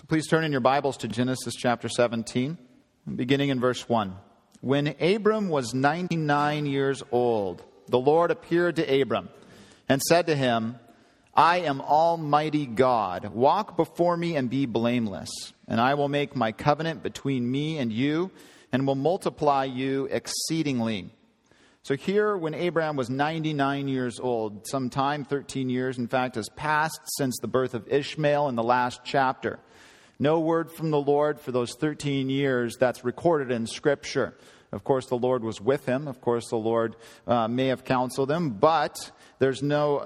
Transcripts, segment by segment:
So please turn in your Bibles to Genesis chapter 17, beginning in verse 1. When Abram was 99 years old, the Lord appeared to Abram and said to him, I am Almighty God. Walk before me and be blameless, and I will make my covenant between me and you, and will multiply you exceedingly. So here, when Abraham was 99 years old, some time, 13 years, in fact, has passed since the birth of Ishmael in the last chapter. No word from the Lord for those 13 years that's recorded in Scripture. Of course, the Lord was with him. Of course, the Lord may have counseled him, but there's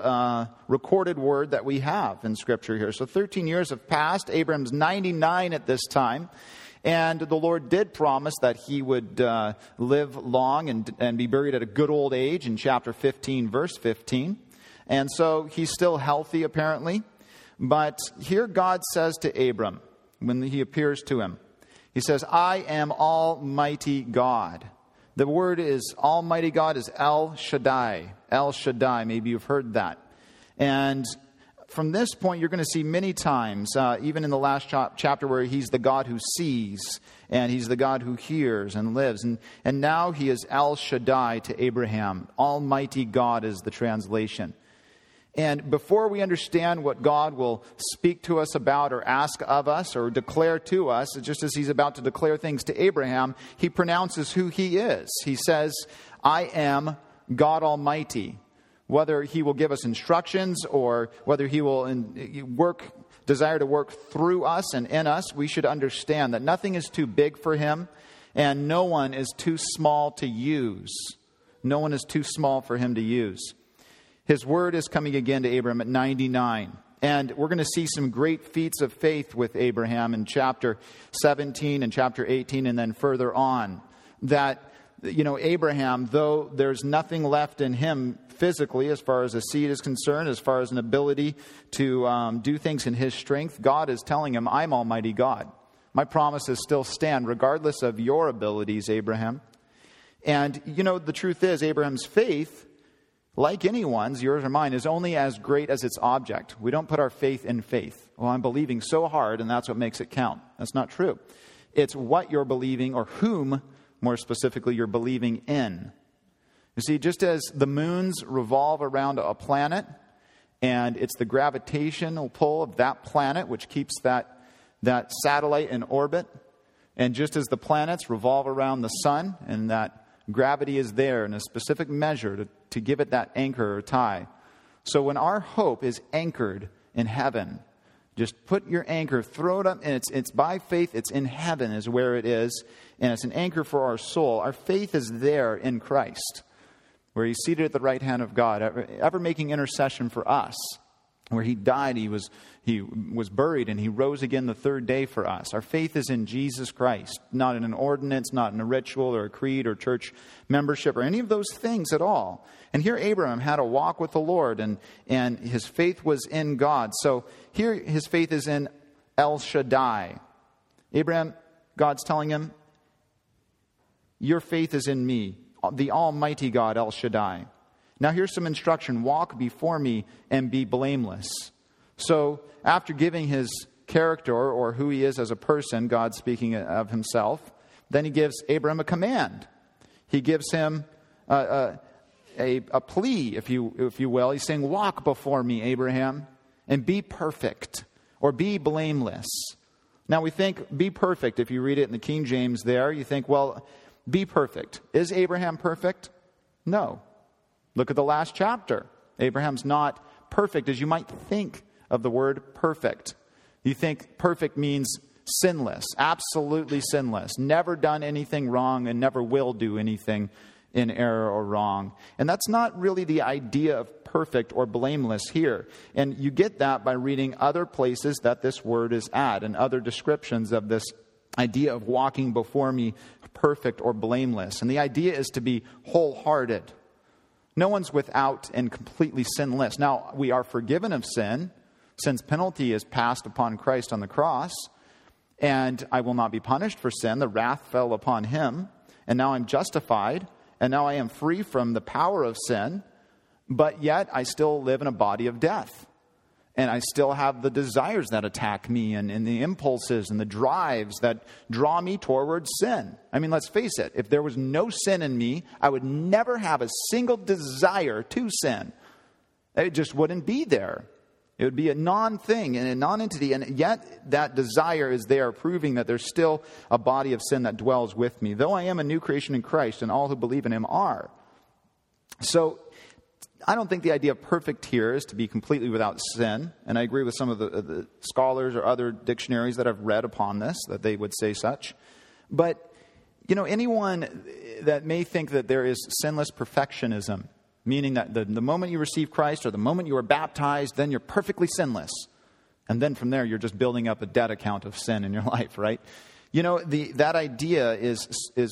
no recorded word that we have in Scripture here. So 13 years have passed. Abraham's 99 at this time. And the Lord did promise that he would live long and be buried at a good old age in chapter 15, verse 15. And so he's still healthy, apparently. But here God says to Abram, when he appears to him, he says, I am Almighty God. The word is Almighty God is El Shaddai. El Shaddai, maybe you've heard that. And from this point, you're going to see many times, even in the last chapter, where he's the God who sees, and he's the God who hears and lives. And now he is El Shaddai to Abraham. Almighty God is the translation. And before we understand what God will speak to us about or ask of us or declare to us, just as he's about to declare things to Abraham, he pronounces who he is. He says, I am God Almighty. Whether he will give us instructions or whether he will desire to work through us and in us, we should understand that nothing is too big for him and no one is too small to use. No one is too small for him to use. His word is coming again to Abraham at 99. And we're going to see some great feats of faith with Abraham in chapter 17 and chapter 18 and then further on. That, Abraham, though there's nothing left in him physically as far as a seed is concerned, as far as an ability to do things in his strength, God is telling him, I'm Almighty God. My promises still stand regardless of your abilities, Abraham. And, the truth is, Abraham's faith, like anyone's, yours or mine, is only as great as its object. We don't put our faith in faith. Well, I'm believing so hard, and that's what makes it count. That's not true. It's what you're believing, or whom, more specifically, you're believing in. You see, just as the moons revolve around a planet, and it's the gravitational pull of that planet which keeps that satellite in orbit, and just as the planets revolve around the sun, and that gravity is there in a specific measure to give it that anchor or tie. So when our hope is anchored in heaven, just put your anchor, throw it up, and it's by faith, it's in heaven is where it is, and it's an anchor for our soul. Our faith is there in Christ, where he's seated at the right hand of God, ever making intercession for us. Where he died, he was buried, and he rose again the third day for us. Our faith is in Jesus Christ, not in an ordinance, not in a ritual or a creed or church membership or any of those things at all. And here Abraham had a walk with the Lord, and his faith was in God. So here his faith is in El Shaddai. Abraham, God's telling him, your faith is in me, the Almighty God, El Shaddai. Now here's some instruction. Walk before me and be blameless. So after giving his character or who he is as a person, God speaking of himself, then he gives Abraham a command. He gives him a plea, if you will. He's saying, walk before me, Abraham, and be perfect or be blameless. Now we think be perfect. If you read it in the King James there, you think, well, be perfect. Is Abraham perfect? No. Look at the last chapter. Abraham's not perfect as you might think of the word perfect. You think perfect means sinless, absolutely sinless, never done anything wrong and never will do anything in error or wrong. And that's not really the idea of perfect or blameless here. And you get that by reading other places that this word is at and other descriptions of this idea of walking before me perfect or blameless. And the idea is to be wholehearted. No one's without and completely sinless. Now, we are forgiven of sin. Sin's penalty is passed upon Christ on the cross. And I will not be punished for sin. The wrath fell upon him. And now I'm justified. And now I am free from the power of sin. But yet I still live in a body of death. And I still have the desires that attack me and the impulses and the drives that draw me towards sin. I mean, let's face it. If there was no sin in me, I would never have a single desire to sin. It just wouldn't be there. It would be a non-thing and a non-entity. And yet that desire is there, proving that there's still a body of sin that dwells with me. Though I am a new creation in Christ, and all who believe in him are. So I don't think the idea of perfect here is to be completely without sin. And I agree with some of the scholars or other dictionaries that I've read upon this, that they would say such. But, anyone that may think that there is sinless perfectionism, meaning that the moment you receive Christ or the moment you are baptized, then you're perfectly sinless. And then from there, you're just building up a debt account of sin in your life, right? That idea is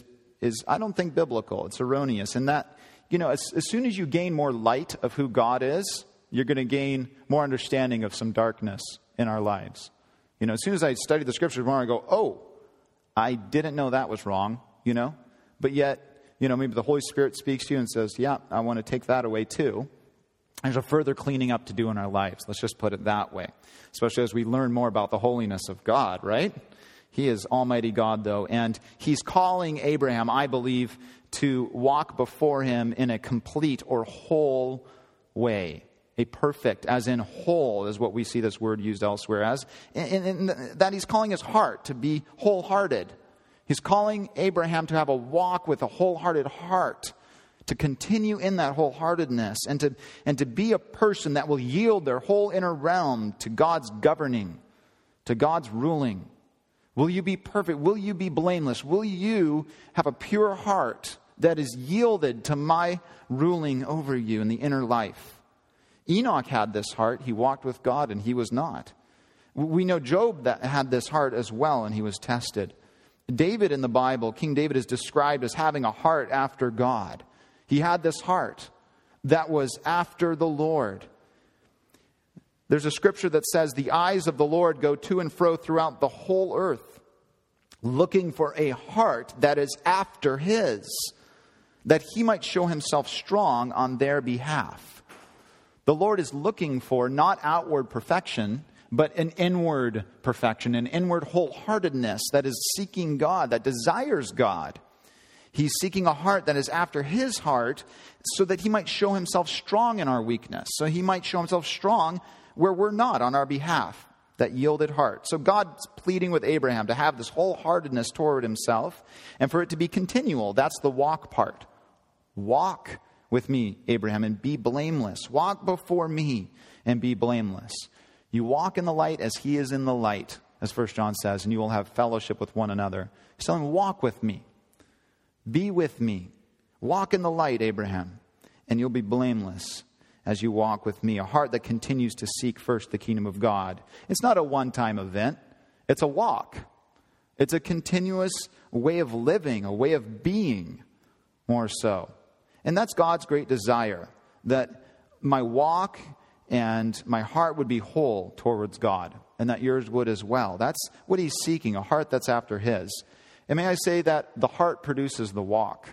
I don't think biblical. It's erroneous. And that, as soon as you gain more light of who God is, you're going to gain more understanding of some darkness in our lives. As soon as I study the scriptures more, I go, oh, I didn't know that was wrong, But yet, maybe the Holy Spirit speaks to you and says, yeah, I want to take that away too. There's a further cleaning up to do in our lives. Let's just put it that way. Especially as we learn more about the holiness of God, right? He is Almighty God, though. And he's calling Abraham, I believe, to walk before him in a complete or whole way. A perfect, as in whole, is what we see this word used elsewhere as. And that he's calling his heart to be wholehearted. He's calling Abraham to have a walk with a wholehearted heart, to continue in that wholeheartedness, and to be a person that will yield their whole inner realm to God's governing, to God's ruling. Will you be perfect? Will you be blameless? Will you have a pure heart that is yielded to my ruling over you in the inner life? Enoch had this heart. He walked with God and he was not. We know Job that had this heart as well, and he was tested. David in the Bible, King David, is described as having a heart after God. He had this heart that was after the Lord. There's a scripture that says, the eyes of the Lord go to and fro throughout the whole earth, looking for a heart that is after his, that he might show himself strong on their behalf. The Lord is looking for not outward perfection, but an inward perfection, an inward wholeheartedness that is seeking God, that desires God. He's seeking a heart that is after his heart so that he might show himself strong in our weakness. So he might show himself strong where we're not on our behalf, that yielded heart. So God's pleading with Abraham to have this wholeheartedness toward himself and for it to be continual. That's the walk part. Walk with me, Abraham, and be blameless. Walk before me and be blameless. You walk in the light as he is in the light, as 1 John says, and you will have fellowship with one another. He's telling him, walk with me. Be with me. Walk in the light, Abraham, and you'll be blameless as you walk with me. A heart that continues to seek first the kingdom of God. It's not a one-time event. It's a walk. It's a continuous way of living, a way of being, more so. And that's God's great desire, that my walk and my heart would be whole towards God, and that yours would as well. That's what he's seeking, a heart that's after his. And may I say that the heart produces the walk.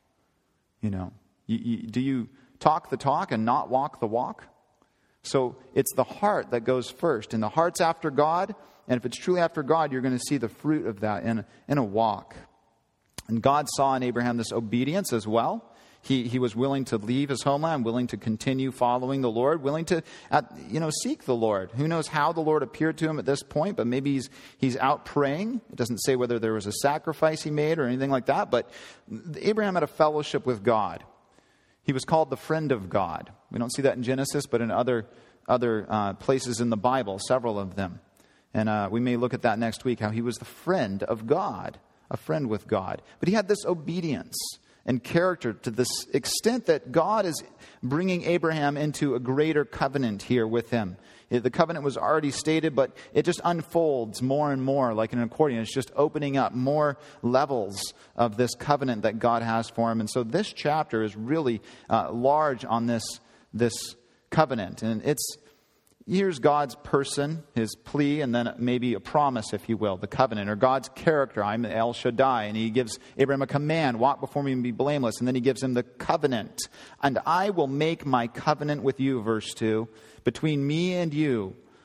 Do you talk the talk and not walk the walk? So it's the heart that goes first, and the heart's after God, and if it's truly after God, you're going to see the fruit of that in a walk. And God saw in Abraham this obedience as well. He was willing to leave his homeland, willing to continue following the Lord, willing to seek the Lord. Who knows how the Lord appeared to him at this point, but maybe he's out praying. It doesn't say whether there was a sacrifice he made or anything like that, but Abraham had a fellowship with God. He was called the friend of God. We don't see that in Genesis, but in other places in the Bible, several of them. And we may look at that next week, how he was the friend of God, a friend with God. But he had this obedience and character to this extent that God is bringing Abraham into a greater covenant here with him. The covenant was already stated, but it just unfolds more and more like an accordion. It's just opening up more levels of this covenant that God has for him. And so this chapter is really large on this covenant. And here's God's person, his plea, and then maybe a promise, if you will, the covenant, or God's character. I'm El Shaddai, and he gives Abraham a command, walk before me and be blameless, and then he gives him the covenant. And I will make my covenant with you, verse 2, between me and you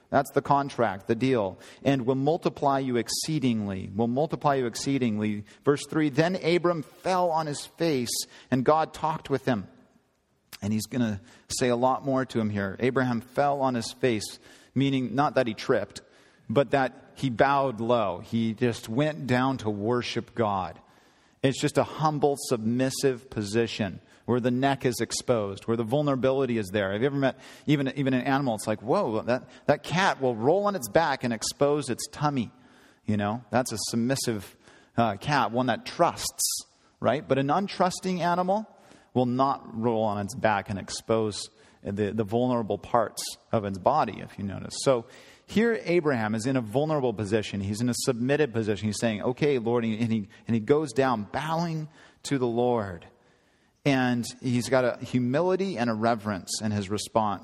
That's the contract, the deal. And will multiply you exceedingly. Will multiply you exceedingly. Verse 3, then Abram fell on his face, and God talked with him. And he's going to say a lot more to him here. Abraham fell on his face, meaning not that he tripped, but that he bowed low. He just went down to worship God. It's just a humble, submissive position where the neck is exposed, where the vulnerability is there. Have you ever met even an animal? It's like, whoa, that cat will roll on its back and expose its tummy. You know, that's a submissive cat, one that trusts, right? But an untrusting animal will not roll on its back and expose the vulnerable parts of its body, if you notice. So here Abraham is in a vulnerable position. He's in a submitted position. He's saying, okay, Lord, and he goes down bowing to the Lord. And he's got a humility and a reverence in his response.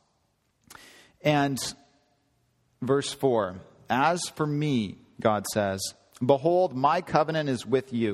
And verse 4, as for me, God says, behold, my covenant is with you,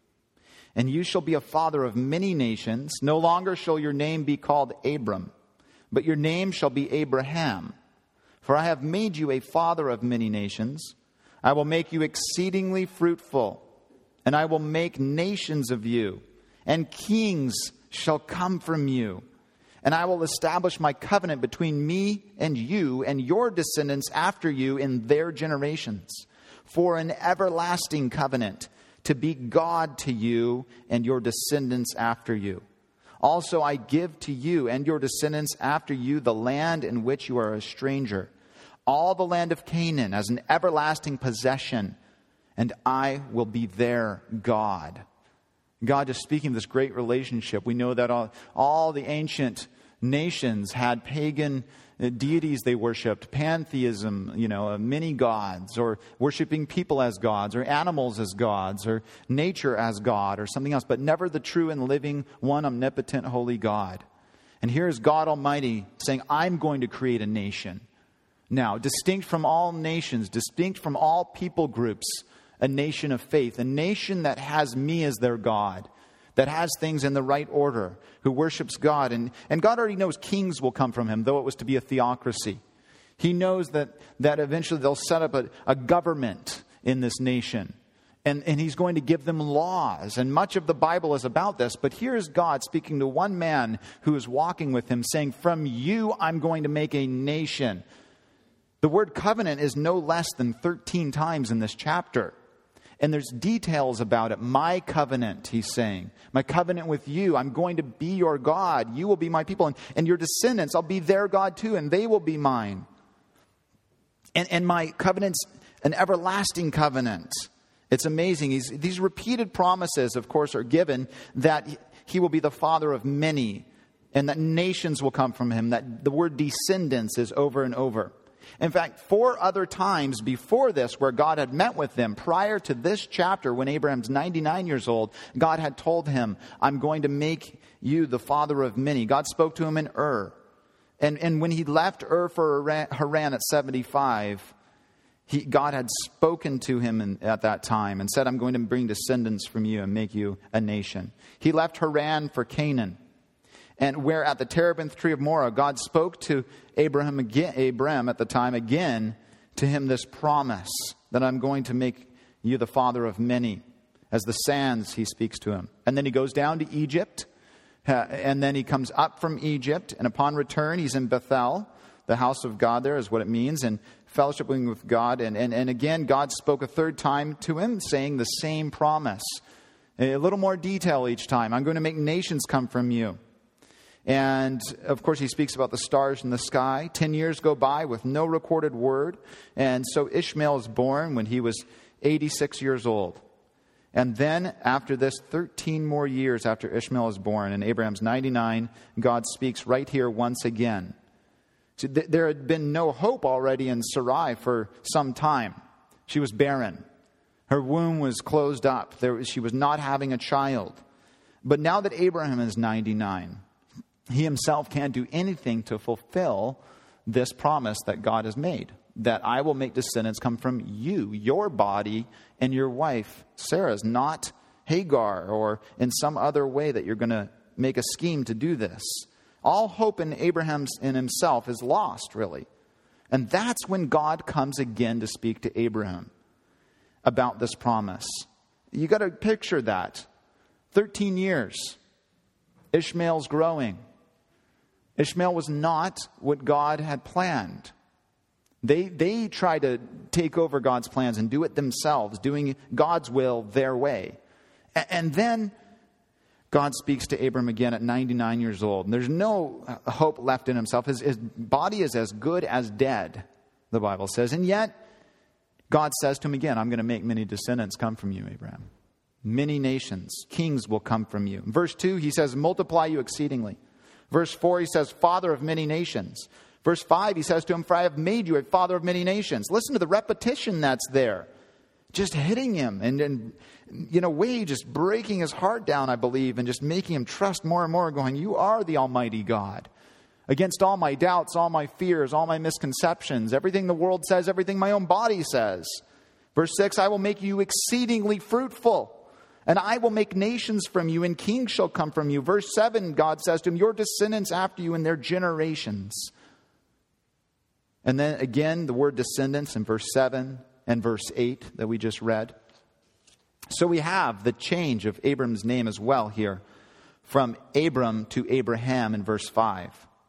and you shall be a father of many nations. No longer shall your name be called Abram, but your name shall be Abraham. For I have made you a father of many nations. I will make you exceedingly fruitful, and I will make nations of you, and kings shall come from you. And I will establish my covenant between me and you and your descendants after you in their generations, for an everlasting covenant, to be God to you and your descendants after you. Also I give to you and your descendants after you the land in which you are a stranger, all the land of Canaan as an everlasting possession, and I will be their God. God is speaking of this great relationship. We know that all the ancient nations had pagan deities they worshipped, pantheism, many gods, or worshiping people as gods, or animals as gods, or nature as God, or something else, but never the true and living, one omnipotent, holy God. And here is God Almighty saying, I'm going to create a nation. Now, distinct from all nations, distinct from all people groups, a nation of faith, a nation that has me as their God, that has things in the right order, who worships God. And God already knows kings will come from him, though it was to be a theocracy. He knows that eventually they'll set up a government in this nation. And he's going to give them laws. And much of the Bible is about this. But here is God speaking to one man who is walking with him, saying, from you I'm going to make a nation. The word covenant is no less than 13 times in this chapter. And there's details about it. My covenant, he's saying. My covenant with you. I'm going to be your God. You will be my people. And your descendants, I'll be their God too. And they will be mine. And my covenant's an everlasting covenant. It's amazing. These repeated promises, of course, are given that he will be the father of many. And that nations will come from him. That the word descendants is over and over. In fact, 4 other times before this, where God had met with them, prior to this chapter, when Abraham's 99 years old, God had told him, I'm going to make you the father of many. God spoke to him in Ur. And when he left Ur for Haran at 75, God had spoken to him at that time and said, I'm going to bring descendants from you and make you a nation. He left Haran for Canaan. And where at the terebinth tree of Morah, God spoke to Abram at the time again, to him this promise that I'm going to make you the father of many. As the sands, he speaks to him. And then he goes down to Egypt. And then he comes up from Egypt. And upon return, he's in Bethel. The house of God there is what it means. And fellowshipping with God. And again, God spoke a third time to him, saying the same promise. A little more detail each time. I'm going to make nations come from you. And, of course, he speaks about the stars in the sky. 10 years go by with no recorded word. And so Ishmael is born when he was 86 years old. And then, after this, 13 more years after Ishmael is born, and Abraham's 99, God speaks right here once again. So there had been no hope already in Sarai for some time. She was barren. Her womb was closed up. She was not having a child. But now that Abraham is 99... he himself can't do anything to fulfill this promise that God has made. That I will make descendants come from you, your body, and your wife, Sarah's, not Hagar or in some other way that you're going to make a scheme to do this. All hope in Abraham in himself is lost, really. And that's when God comes again to speak to Abraham about this promise. You got to picture that. 13 years. Ishmael's growing. Ishmael was not what God had planned. They try to take over God's plans and do it themselves, doing God's will their way. And then God speaks to Abram again at 99 years old. And there's no hope left in himself. His body is as good as dead, the Bible says. And yet, God says to him again, I'm going to make many descendants come from you, Abraham. Many nations, kings will come from you. In verse 2, he says, multiply you exceedingly. Verse 4, he says, father of many nations. Verse 5, he says to him, for I have made you a father of many nations. Listen to the repetition that's there. Just hitting him and in a way just breaking his heart down, I believe, and just making him trust more and more, going, you are the Almighty God. Against all my doubts, all my fears, all my misconceptions, everything the world says, everything my own body says. Verse 6, I will make you exceedingly fruitful, and I will make nations from you, and kings shall come from you. Verse 7, God says to him, your descendants after you in their generations. And then again, the word descendants in verse 7 and verse 8 that we just read. So we have the change of Abram's name as well here, from Abram to Abraham in verse 5.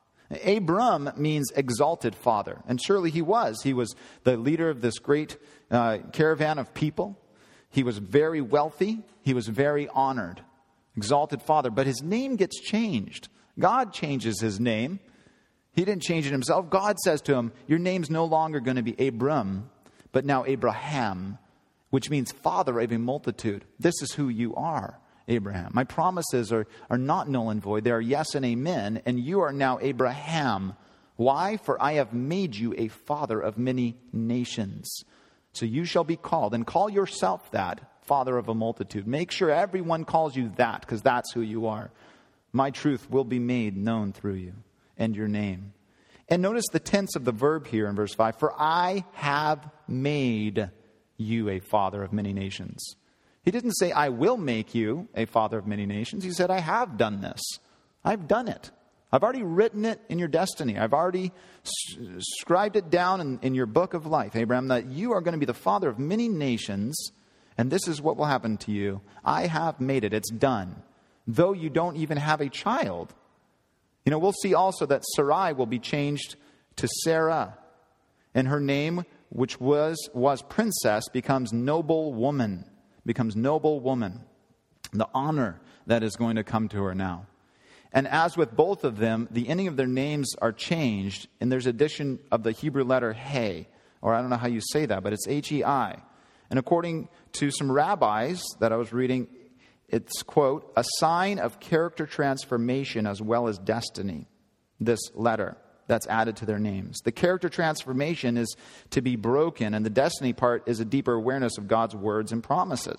Abram means exalted father, and surely he was. He was the leader of this great caravan of people. He was very wealthy. He was very honored. Exalted father. But his name gets changed. God changes his name. He didn't change it himself. God says to him, your name's no longer going to be Abram, but now Abraham, which means father of a multitude. This is who you are, Abraham. My promises are not null and void. They are yes and amen. And you are now Abraham. Why? For I have made you a father of many nations. So you shall be called, and call yourself that, father of a multitude. Make sure everyone calls you that, because that's who you are. My truth will be made known through you and your name. And notice the tense of the verb here in verse 5. For I have made you a father of many nations. He didn't say, I will make you a father of many nations. He said, I have done this. I've done it. I've already written it in your destiny. I've already scribed it down in your book of life, Abraham, that you are going to be the father of many nations, and this is what will happen to you. I have made it. It's done. Though you don't even have a child. You know, we'll see also that Sarai will be changed to Sarah, and her name, which was princess, becomes noble woman. Becomes noble woman. The honor that is going to come to her now. And as with both of them, the ending of their names are changed, and there's addition of the Hebrew letter He, or I don't know how you say that, but it's H-E-I. And according to some rabbis that I was reading, it's, quote, a sign of character transformation as well as destiny, this letter that's added to their names. The character transformation is to be broken, and the destiny part is a deeper awareness of God's words and promises.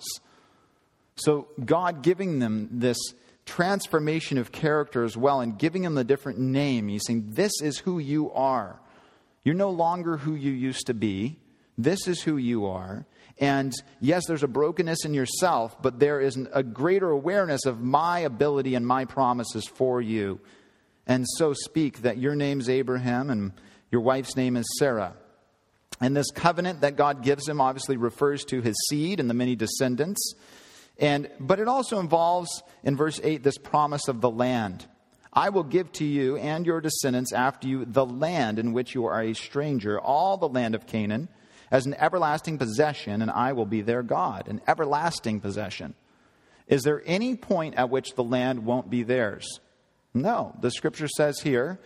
So God giving them this transformation of character as well, and giving them a different name. He's saying, this is who you are. You're no longer who you used to be. This is who you are. And yes, there's a brokenness in yourself, but there is a greater awareness of my ability and my promises for you. And so speak that your name's Abraham and your wife's name is Sarah. And this covenant that God gives him obviously refers to his seed and the many descendants. But it also involves, in verse 8, this promise of the land. I will give to you and your descendants after you the land in which you are a stranger, all the land of Canaan, as an everlasting possession, and I will be their God. An everlasting possession. Is there any point at which the land won't be theirs? No. The scripture says here,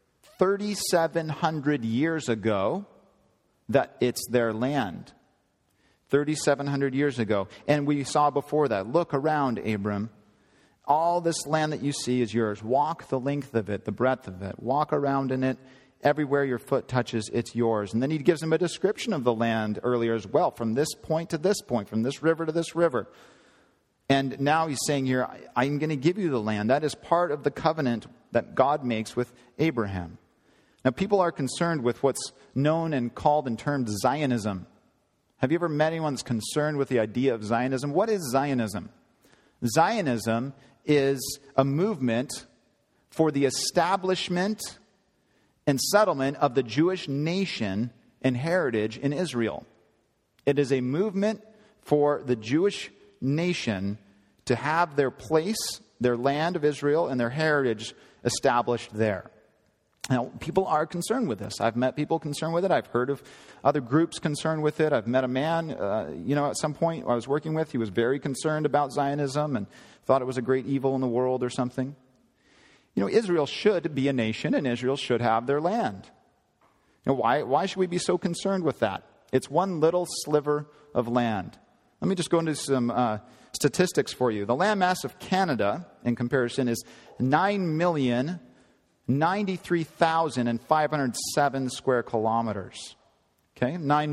3,700 years ago, that it's their land. 3,700 years ago. And we saw before that, look around, Abram. All this land that you see is yours. Walk the length of it, the breadth of it. Walk around in it. Everywhere your foot touches, it's yours. And then he gives them a description of the land earlier as well, from this point to this point, from this river to this river. And now he's saying here, I'm going to give you the land. That is part of the covenant that God makes with Abraham. Now, people are concerned with what's known and called and termed Zionism. Have you ever met anyone that's concerned with the idea of Zionism? What is Zionism? Zionism is a movement for the establishment and settlement of the Jewish nation and heritage in Israel. It is a movement for the Jewish nation to have their place, their land of Israel, and their heritage established there. Now, people are concerned with this. I've met people concerned with it. I've heard of other groups concerned with it. I've met a man, at some point I was working with. He was very concerned about Zionism and thought it was a great evil in the world or something. Israel should be a nation, and Israel should have their land. Why should we be so concerned with that? It's one little sliver of land. Let me just go into some statistics for you. The landmass of Canada, in comparison, is 9,093,507 square kilometers. Okay,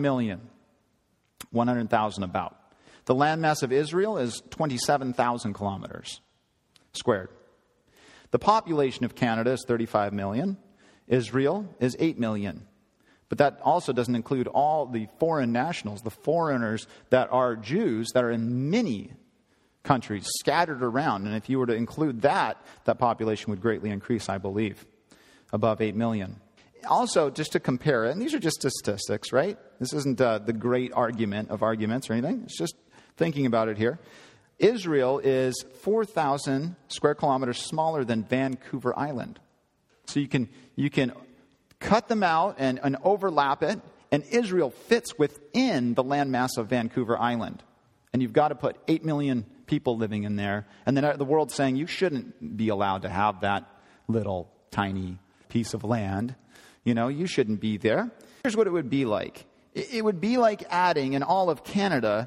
9,100,000 about. The landmass of Israel is 27,000 kilometers squared. The population of Canada is 35 million. Israel is 8 million. But that also doesn't include all the foreign nationals, the foreigners that are Jews that are in many countries scattered around. And if you were to include that population would greatly increase, I believe, above 8 million. Also, just to compare it, and these are just statistics, right? This isn't the great argument of arguments or anything. It's just thinking about it here. Israel is 4,000 square kilometers smaller than Vancouver Island. So you can cut them out and overlap it, and Israel fits within the landmass of Vancouver Island. And you've got to put 8 million people living in there. And then the world's saying you shouldn't be allowed to have that little tiny piece of land. You shouldn't be there. Here's what it would be like. It would be like adding in all of Canada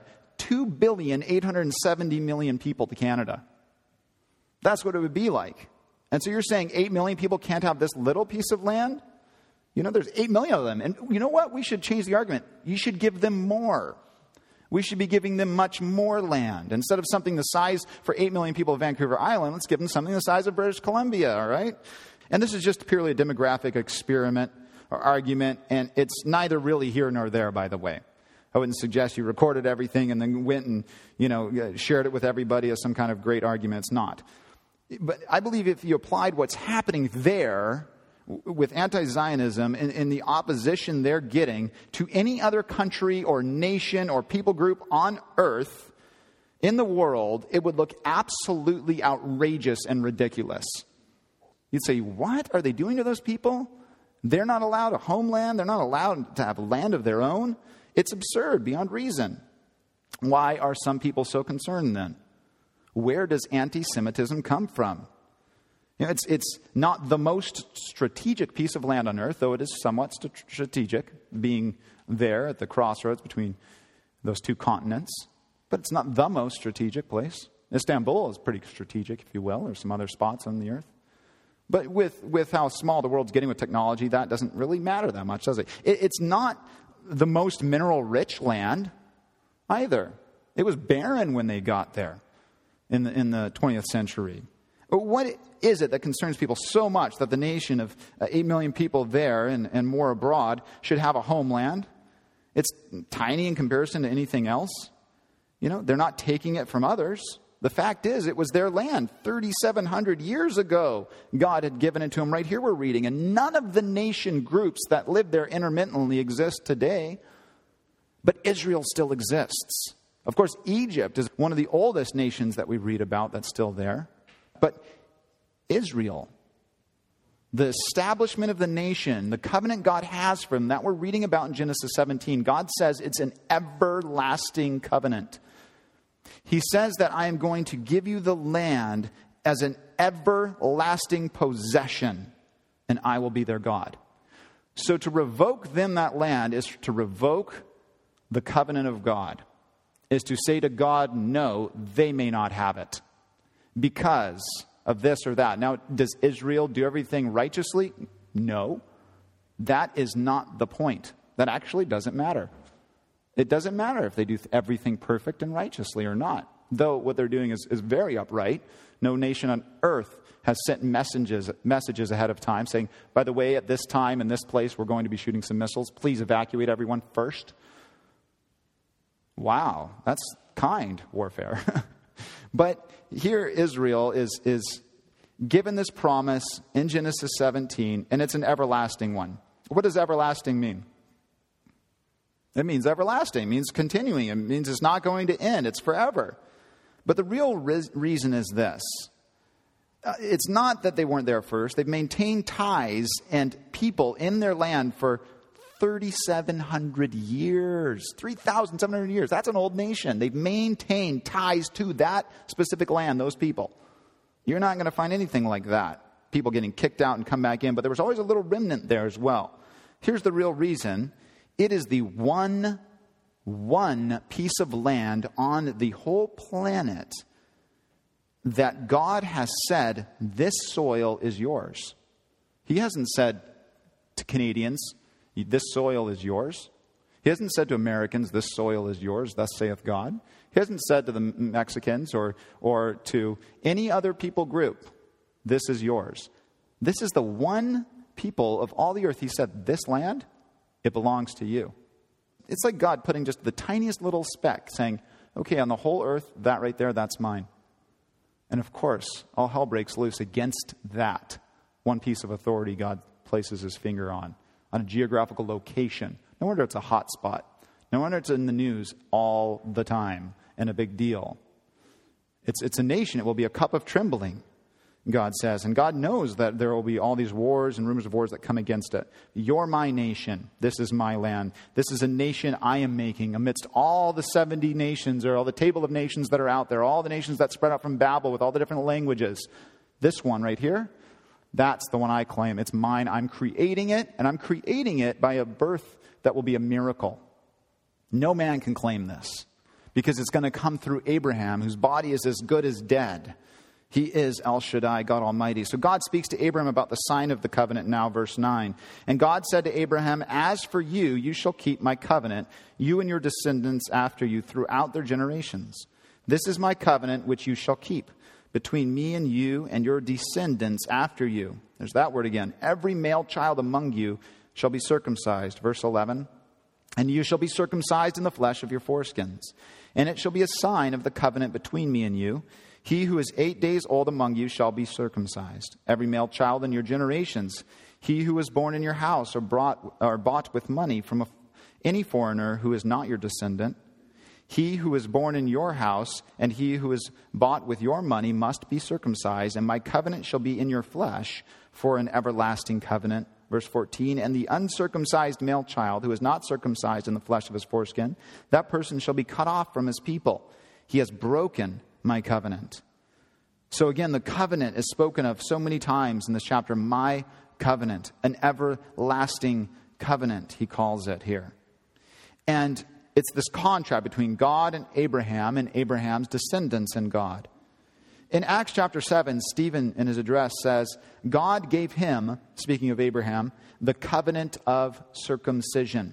2,870,000,000 people to Canada. That's what it would be like. And so you're saying 8 million people can't have this little piece of land? There's 8 million of them. And you know what? We should change the argument. You should give them more. We should be giving them much more land. Instead of something the size for 8 million people of Vancouver Island, let's give them something the size of British Columbia, all right? And this is just purely a demographic experiment or argument, and it's neither really here nor there, by the way. I wouldn't suggest you recorded everything and then went and, shared it with everybody as some kind of great argument. It's not. But I believe if you applied what's happening there with anti-Zionism and the opposition they're getting to any other country or nation or people group on earth in the world, it would look absolutely outrageous and ridiculous. You'd say, what are they doing to those people? They're not allowed a homeland. They're not allowed to have land of their own. It's absurd beyond reason. Why are some people so concerned then? Where does anti-Semitism come from? It's not the most strategic piece of land on earth, though it is somewhat strategic, being there at the crossroads between those two continents. But it's not the most strategic place. Istanbul is pretty strategic, if you will. There's some other spots on the earth. But with how small the world's getting with technology, that doesn't really matter that much, does it? It's not the most mineral-rich land either. It was barren when they got there in the 20th century. What is it that concerns people so much that the nation of 8 million people there and more abroad should have a homeland? It's tiny in comparison to anything else. They're not taking it from others. The fact is, it was their land 3,700 years ago. God had given it to them. Right here we're reading. And none of the nation groups that live there intermittently exist today. But Israel still exists. Of course, Egypt is one of the oldest nations that we read about that's still there. But Israel, the establishment of the nation, the covenant God has for them that we're reading about in Genesis 17, God says it's an everlasting covenant. He says that I am going to give you the land as an everlasting possession, and I will be their God. So to revoke them that land is to revoke the covenant of God, is to say to God, no, they may not have it because of this or that. Now, does Israel do everything righteously? No. That is not the point. That actually doesn't matter. It doesn't matter if they do everything perfect and righteously or not. Though what they're doing is very upright. No nation on earth has sent messages ahead of time saying, by the way, at this time in this place, we're going to be shooting some missiles. Please evacuate everyone first. Wow, that's kind warfare. But here Israel is given this promise in Genesis 17, and it's an everlasting one. What does everlasting mean? It means everlasting. It means continuing. It means it's not going to end. It's forever. But the real reason is this. It's not that they weren't there first. They've maintained ties and people in their land for 3,700 years. 3,700 years. That's an old nation. They've maintained ties to that specific land, those people. You're not going to find anything like that. People getting kicked out and come back in. But there was always a little remnant there as well. Here's the real reason. It is the one piece of land on the whole planet that God has said, this soil is yours. He hasn't said to Canadians, this soil is yours. He hasn't said to Americans, this soil is yours, thus saith God. He hasn't said to the Mexicans or to any other people group, this is yours. This is the one people of all the earth. He said, this land, it belongs to you. It's like God putting just the tiniest little speck, saying, okay, on the whole earth, that right there, that's mine. And of course, all hell breaks loose against that one piece of authority God places his finger on a geographical location. No wonder it's a hot spot. No wonder it's in the news all the time and a big deal. It's a nation. It will be a cup of trembling, God says. And God knows that there will be all these wars and rumors of wars that come against it. You're my nation. This is my land. This is a nation I am making amidst all the 70 nations or all the table of nations that are out there, all the nations that spread out from Babel with all the different languages. This one right here, that's the one I claim. It's mine. I'm creating it, and I'm creating it by a birth that will be a miracle. No man can claim this because it's going to come through Abraham, whose body is as good as dead. He is El Shaddai, God Almighty. So God speaks to Abraham about the sign of the covenant now, verse 9. And God said to Abraham, as for you, you shall keep my covenant, you and your descendants after you throughout their generations. This is my covenant which you shall keep between me and you and your descendants after you. There's that word again. Every male child among you shall be circumcised. Verse 11. And you shall be circumcised in the flesh of your foreskins. And it shall be a sign of the covenant between me and you. He who is 8 days old among you shall be circumcised. Every male child in your generations, he who was born in your house or bought with money from any foreigner who is not your descendant, he who is born in your house and he who is bought with your money must be circumcised, and my covenant shall be in your flesh for an everlasting covenant. Verse 14, and the uncircumcised male child who is not circumcised in the flesh of his foreskin, that person shall be cut off from his people. He has broken my covenant. So again, the covenant is spoken of so many times in this chapter. My covenant, an everlasting covenant, he calls it here. And it's this contrast between God and Abraham's descendants and God. In Acts chapter 7, Stephen in his address says, God gave him, speaking of Abraham, the covenant of circumcision.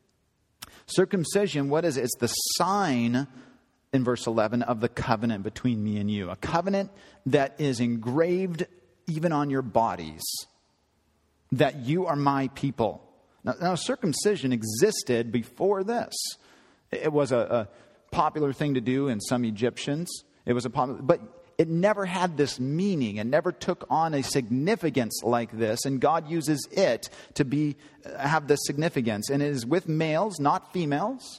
Circumcision, what is it? It's the sign, in verse 11, of the covenant between me and you. A covenant that is engraved even on your bodies. That you are my people. Now circumcision existed before this. It was a popular thing to do in some Egyptians. But it never had this meaning and never took on a significance like this. And God uses it to have this significance. And it is with males, not females.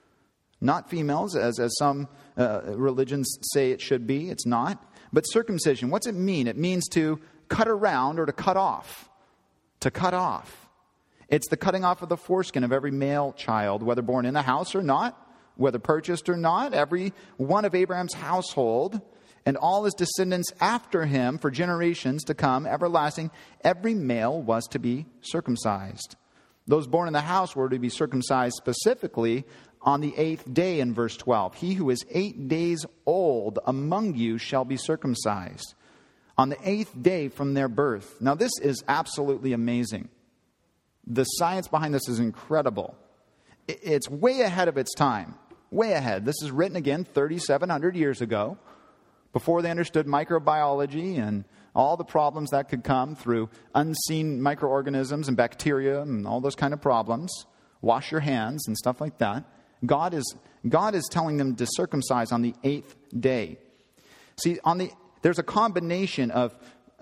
Not females, as some religions say it should be. It's not. But circumcision, what's it mean? It means to cut around or to cut off. To cut off. It's the cutting off of the foreskin of every male child, whether born in the house or not, whether purchased or not. Every one of Abraham's household and all his descendants after him for generations to come, everlasting, every male was to be circumcised. Those born in the house were to be circumcised specifically on the 8th day in verse 12. He who is 8 days old among you shall be circumcised on the 8th day from their birth. Now this is absolutely amazing. The science behind this is incredible. It's way ahead of its time. Way ahead. This is written again 3,700 years ago, before they understood microbiology and all the problems that could come through unseen microorganisms and bacteria and all those kind of problems. Wash your hands and stuff like that. God is telling them to circumcise on the 8th day. See, there's a combination of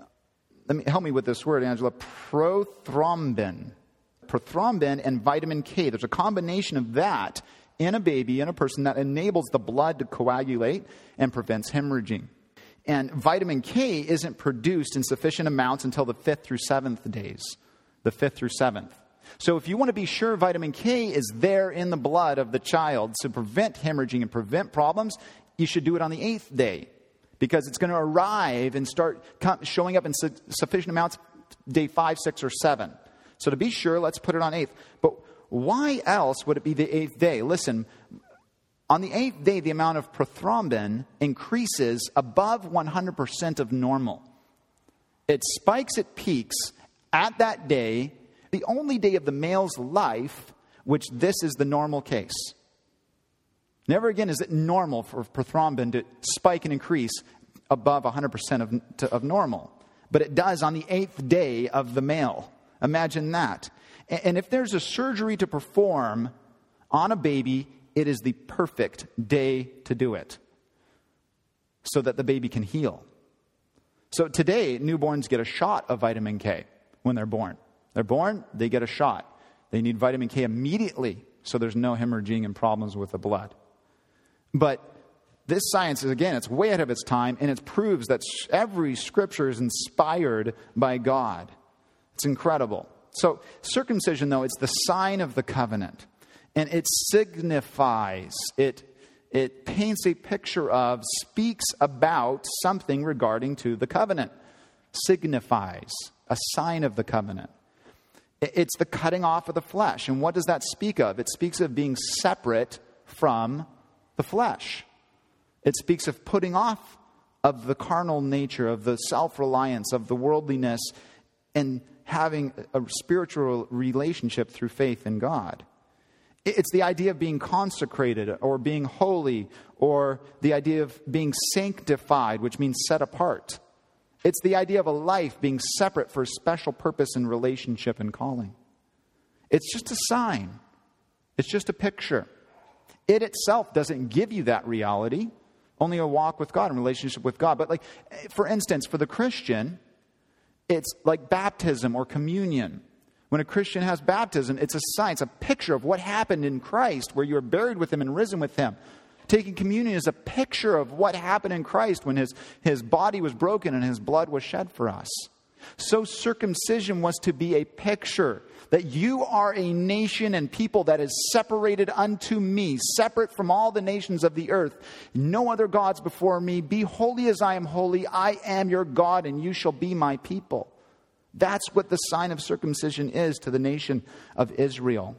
help me with this word, Angela, prothrombin. Prothrombin and vitamin K. There's a combination of that in a baby, in a person, that enables the blood to coagulate and prevents hemorrhaging. And vitamin K isn't produced in sufficient amounts until the 5th through 7th days. The 5th through 7th. So if you want to be sure vitamin K is there in the blood of the child to prevent hemorrhaging and prevent problems, you should do it on the 8th day. Because it's going to arrive and start showing up in sufficient amounts day 5, 6, or 7. So to be sure, let's put it on 8th. But why else would it be the 8th day? Listen, on the 8th day, the amount of prothrombin increases above 100% of normal. It spikes, it peaks at that day, the only day of the male's life, which this is the normal case. Never again is it normal for prothrombin to spike and increase above 100% of normal. But it does on the 8th day of the male. Imagine that. And if there's a surgery to perform on a baby, it is the perfect day to do it so that the baby can heal. So today, newborns get a shot of vitamin K when they're born. They're born, they get a shot. They need vitamin K immediately so there's no hemorrhaging and problems with the blood. But this science is, again, it's way ahead of its time, and it proves that every scripture is inspired by God. It's incredible. So circumcision, though, it's the sign of the covenant. And it signifies, it paints a picture of, speaks about something regarding to the covenant. Signifies, a sign of the covenant. It's the cutting off of the flesh. And what does that speak of? It speaks of being separate from the flesh. It speaks of putting off of the carnal nature, of the self-reliance, of the worldliness, and having a spiritual relationship through faith in God. It's the idea of being consecrated or being holy, or the idea of being sanctified, which means set apart. It's the idea of a life being separate for a special purpose and relationship and calling. It's just a sign. It's just a picture. It itself doesn't give you that reality, only a walk with God and relationship with God. But like, for instance, for the Christian, it's like baptism or communion. When a Christian has baptism, it's a sign, it's a picture of what happened in Christ, where you are buried with Him and risen with Him. Taking communion is a picture of what happened in Christ when his body was broken and His blood was shed for us. So circumcision was to be a picture that you are a nation and people that is separated unto me, separate from all the nations of the earth. No other gods before me. Be holy as I am holy. I am your God, and you shall be my people. That's what the sign of circumcision is to the nation of Israel.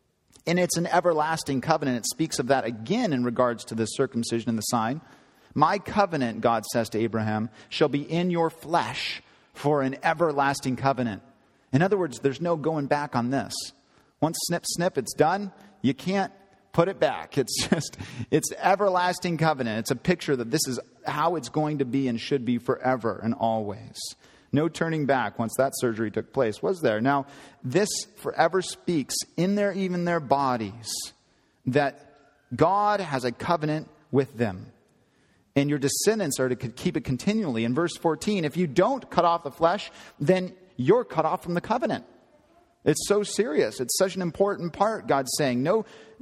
And it's an everlasting covenant. It speaks of that again in regards to the circumcision and the sign. My covenant, God says to Abraham, shall be in your flesh for an everlasting covenant. In other words, there's no going back on this. Once snip, snip, it's done. You can't put it back. It's everlasting covenant. It's a picture that this is how it's going to be and should be forever and always. No turning back once that surgery took place, was there? Now, this forever speaks in their bodies that God has a covenant with them. And your descendants are to keep it continually. In verse 14, if you don't cut off the flesh, then you're cut off from the covenant. It's so serious. It's such an important part. God's saying, no,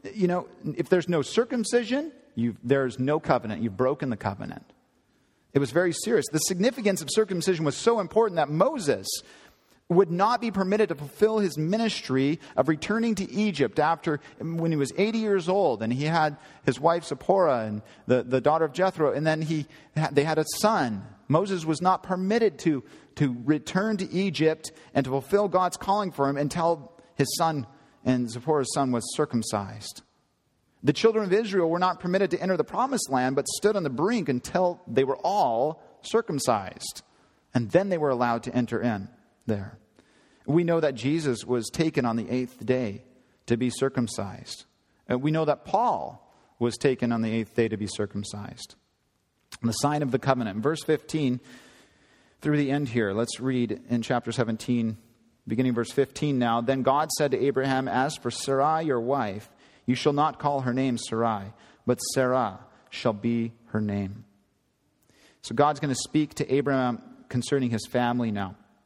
if there's no circumcision, there's no covenant. You've broken the covenant. It was very serious. The significance of circumcision was so important that Moses would not be permitted to fulfill his ministry of returning to Egypt when he was 80 years old, and he had his wife Zipporah and the daughter of Jethro, and then they had a son. Moses was not permitted to return to Egypt and to fulfill God's calling for him until his son and Zipporah's son was circumcised. The children of Israel were not permitted to enter the promised land, but stood on the brink until they were all circumcised. And then they were allowed to enter in there. We know that Jesus was taken on the 8th day to be circumcised. And we know that Paul was taken on the 8th day to be circumcised. And the sign of the covenant. Verse 15 through the end here. Let's read in chapter 17, beginning verse 15 now. Then God said to Abraham, as for Sarai your wife, you shall not call her name Sarai, but Sarah shall be her name. So God's going to speak to Abraham concerning his family now.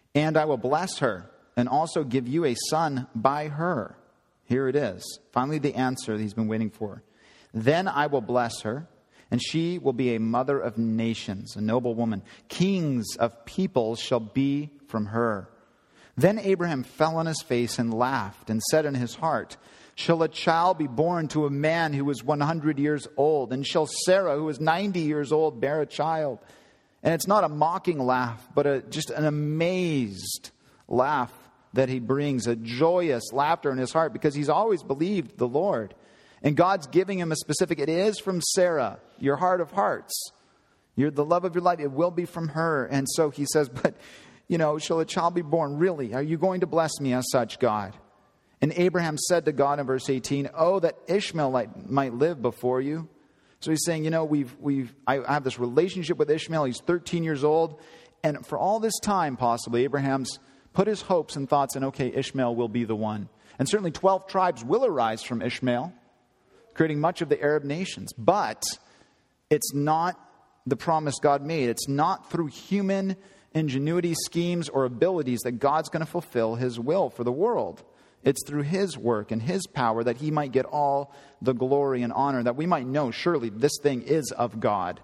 And I will bless her and also give you a son by her. Here it is. Finally, the answer that he's been waiting for. Then I will bless her, and she will be a mother of nations, a noble woman. Kings of peoples shall be from her. Then Abraham fell on his face and laughed and said in his heart, shall a child be born to a man who is 100 years old? And shall Sarah, who is 90 years old, bear a child? And it's not a mocking laugh, but just an amazed laugh that he brings, a joyous laughter in his heart, because he's always believed the Lord. And God's giving him a specific, it is from Sarah, your heart of hearts. You're the love of your life. It will be from her. And so he says, but, shall a child be born? Really? Are you going to bless me as such, God? And Abraham said to God in verse 18, oh, that Ishmael might live before you. So he's saying, I have this relationship with Ishmael. He's 13 years old. And for all this time, possibly, Abraham's put his hopes and thoughts in, okay, Ishmael will be the one. And certainly 12 tribes will arise from Ishmael, creating much of the Arab nations. But it's not the promise God made. It's not through human ingenuity, schemes, or abilities that God's going to fulfill his will for the world. It's through his work and his power that he might get all the glory and honor, that we might know surely this thing is of God.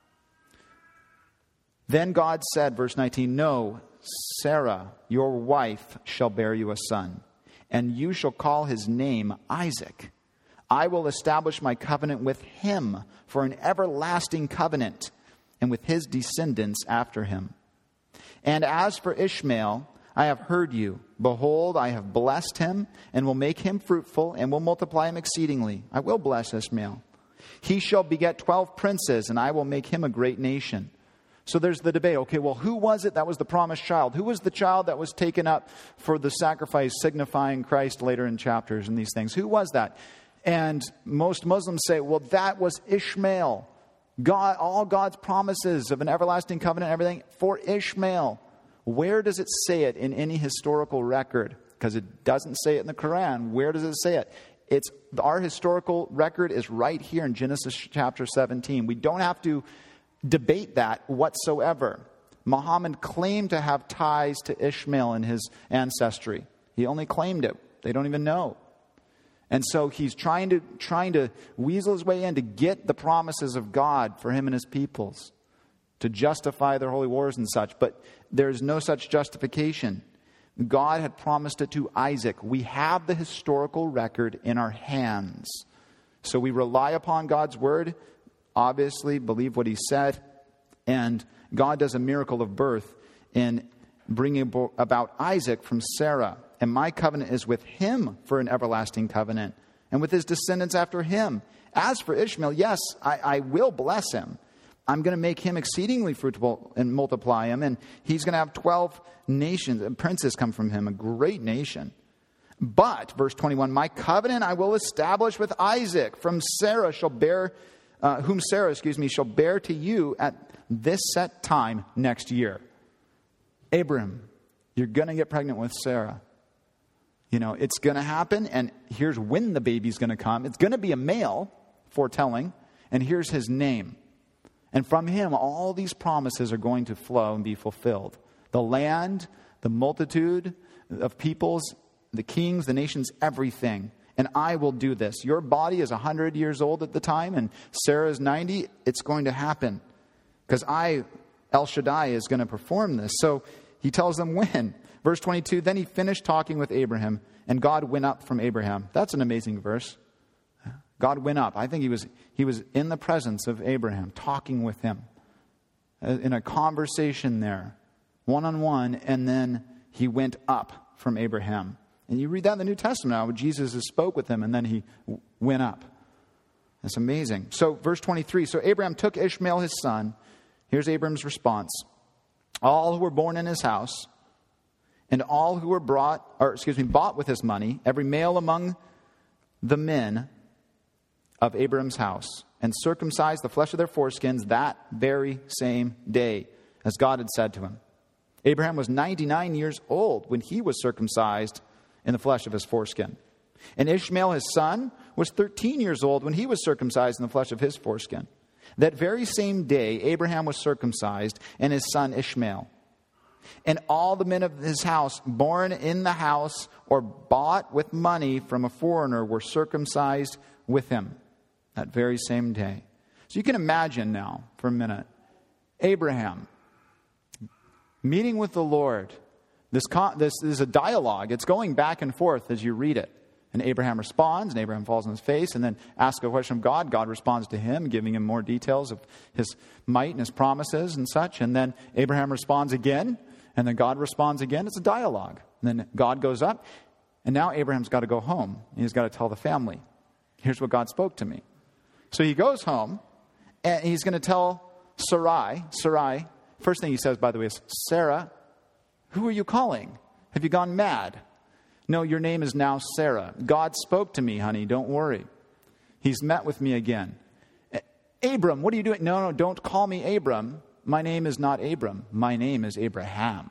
Then God said, verse 19, no, Sarah, your wife, shall bear you a son, and you shall call his name Isaac. I will establish my covenant with him for an everlasting covenant, and with his descendants after him. And as for Ishmael, I have heard you. Behold, I have blessed him, and will make him fruitful, and will multiply him exceedingly. I will bless Ishmael. He shall beget 12 princes, and I will make him a great nation. So there's the debate. Okay, well, who was it that was the promised child? Who was the child that was taken up for the sacrifice signifying Christ later in chapters and these things? Who was that? And most Muslims say, well, that was Ishmael. God, all God's promises of an everlasting covenant, everything for Ishmael. Where does it say it in any historical record? Because it doesn't say it in the Quran. Where does it say it? Our historical record is right here in Genesis chapter 17. We don't have to debate that whatsoever. Muhammad claimed to have ties to Ishmael in his ancestry. He only claimed it. They don't even know. And so he's trying to weasel his way in to get the promises of God for him and his peoples, to justify their holy wars and such. But there's no such justification. God had promised it to Isaac. We have the historical record in our hands. So we rely upon God's word, obviously believe what he said, and God does a miracle of birth in bringing about Isaac from Sarah. And my covenant is with him for an everlasting covenant, and with his descendants after him. As for Ishmael, yes, I will bless him. I'm going to make him exceedingly fruitful and multiply him, and he's going to have 12 nations, and princes come from him, a great nation. But, verse 21, my covenant I will establish with Isaac, from Sarah shall bear, whom Sarah, shall bear to you at this set time next year. Abram, you're going to get pregnant with Sarah. It's going to happen, and here's when the baby's going to come. It's going to be a male, foretelling, and here's his name. And from him, all these promises are going to flow and be fulfilled. The land, the multitude of peoples, the kings, the nations, everything. And I will do this. Your body is 100 years old at the time, and Sarah is 90. It's going to happen. Because El Shaddai, is going to perform this. So he tells them when. Verse 22, then he finished talking with Abraham, and God went up from Abraham. That's an amazing verse. God went up. I think he was in the presence of Abraham, talking with him, in a conversation there, one-on-one, and then he went up from Abraham. And you read that in the New Testament now, Jesus spoke with him, and then he went up. That's amazing. So verse 23, so Abraham took Ishmael his son. Here's Abraham's response. All who were born in his house, and all who were bought with his money, every male among the men of Abraham's house, and circumcised the flesh of their foreskins that very same day, as God had said to him. Abraham was 99 years old when he was circumcised in the flesh of his foreskin. And Ishmael, his son, was 13 years old when he was circumcised in the flesh of his foreskin. That very same day, Abraham was circumcised, and his son Ishmael. And all the men of his house, born in the house or bought with money from a foreigner, were circumcised with him that very same day. So you can imagine now, for a minute, Abraham meeting with the Lord. This is a dialogue. It's going back and forth as you read it. And Abraham responds, and Abraham falls on his face, and then asks a question of God. God responds to him, giving him more details of his might and his promises and such. And then Abraham responds again, and then God responds again. It's a dialogue. And then God goes up, and now Abraham's got to go home. He's got to tell the family, here's what God spoke to me. So he goes home, and he's going to tell Sarai. First thing he says, by the way, is, Sarah, who are you calling? Have you gone mad? No, your name is now Sarah. God spoke to me, honey. Don't worry. He's met with me again. Abram, what are you doing? No, don't call me Abram. My name is not Abram. My name is Abraham.